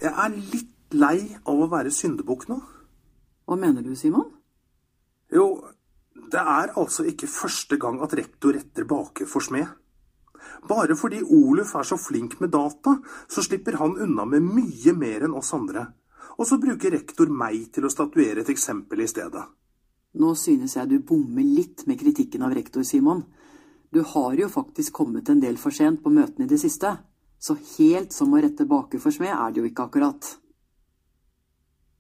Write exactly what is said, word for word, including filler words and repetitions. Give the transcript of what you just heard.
Jeg er litt lei av å være syndebukk nå. Hva mener du, Simon? Jo, det er altså ikke første gang at rektor retter baker for smed. Bare fordi Oluf er så flink med data, så slipper han unna med mye mer enn oss andre. Og så bruker rektor meg til å statuere et eksempel i stedet. Nå synes jeg du bommer litt med kritikken av rektor, Simon. Du har jo faktisk kommet en del for sent på møtene i det siste. Så helt som å rette baker for smed er det jo ikke akkurat.